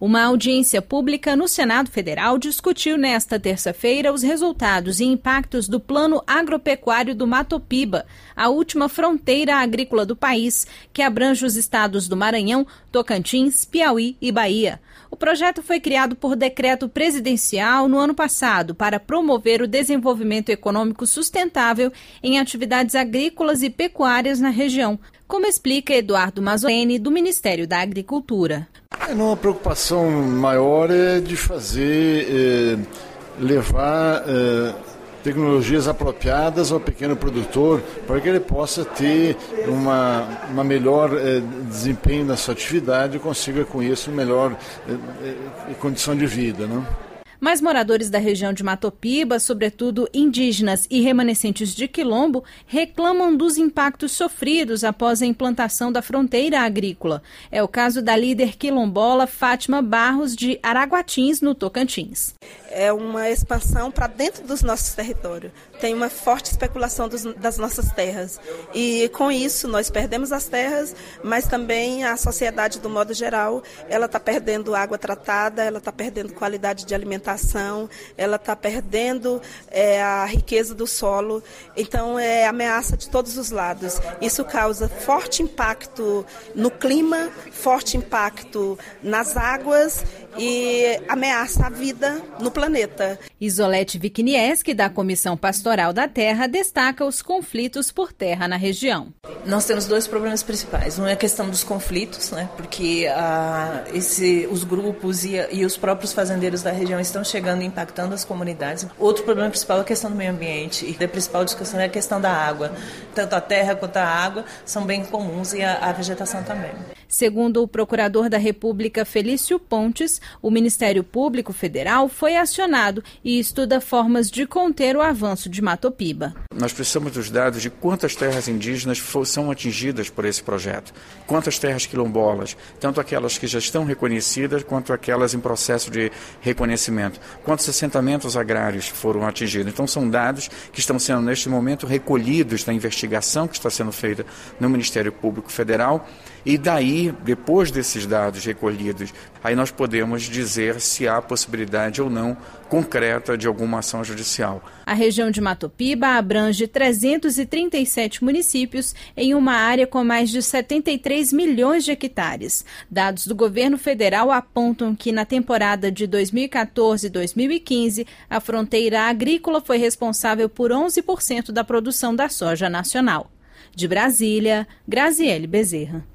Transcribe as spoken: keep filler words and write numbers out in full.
Uma audiência pública no Senado Federal discutiu nesta terça-feira os resultados e impactos do Plano Agropecuário do Matopiba, a última fronteira agrícola do país, que abrange os estados do Maranhão, Tocantins, Piauí e Bahia. O projeto foi criado por decreto presidencial no ano passado para promover o desenvolvimento econômico sustentável em atividades agrícolas e pecuárias na região, como explica Eduardo Mazzoleni, do Ministério da Agricultura. Uma preocupação maior é de fazer, é, levar é, tecnologias apropriadas ao pequeno produtor para que ele possa ter uma, uma melhor é, desempenho na sua atividade e consiga com isso melhor é, é, condição de vida, né? Mas moradores da região de Matopiba, sobretudo indígenas e remanescentes de Quilombo, reclamam dos impactos sofridos após a implantação da fronteira agrícola. É o caso da líder quilombola Fátima Barros, de Araguatins, no Tocantins. É uma expansão para dentro dos nossos territórios. Tem uma forte especulação dos, das nossas terras. E com isso nós perdemos as terras, mas também a sociedade, do modo geral, ela está perdendo água tratada, ela está perdendo qualidade de alimentação, ela está perdendo é, a riqueza do solo. Então é ameaça de todos os lados. Isso causa forte impacto no clima, forte impacto nas águas e ameaça a vida no planeta. Isolete Viknieski, da Comissão Pastoral da Terra, destaca os conflitos por terra na região. Nós temos dois problemas principais. Um é a questão dos conflitos, né, porque ah, esse, os grupos e, e os próprios fazendeiros da região estão chegando e impactando as comunidades. Outro problema principal é a questão do meio ambiente, e a principal discussão é a questão da água. Tanto a terra quanto a água são bem comuns e a, a vegetação também. Segundo o procurador da República, Felício Pontes, o Ministério Público Federal foi acionado e estuda formas de conter o avanço de Matopiba. Nós precisamos dos dados de quantas terras indígenas for, são atingidas por esse projeto, quantas terras quilombolas, tanto aquelas que já estão reconhecidas quanto aquelas em processo de reconhecimento, quantos assentamentos agrários foram atingidos. Então são dados que estão sendo neste momento recolhidos na investigação que está sendo feita no Ministério Público Federal, e daí, depois desses dados recolhidos, aí nós podemos dizer se há possibilidade ou não concreta de alguma ação judicial. A região de Matopiba abrange trezentos e trinta e sete municípios em uma área com mais de setenta e três milhões de hectares. Dados do governo federal apontam que na temporada de dois mil e quatorze e dois mil e quinze, a fronteira agrícola foi responsável por onze por cento da produção da soja nacional. De Brasília, Graziele Bezerra.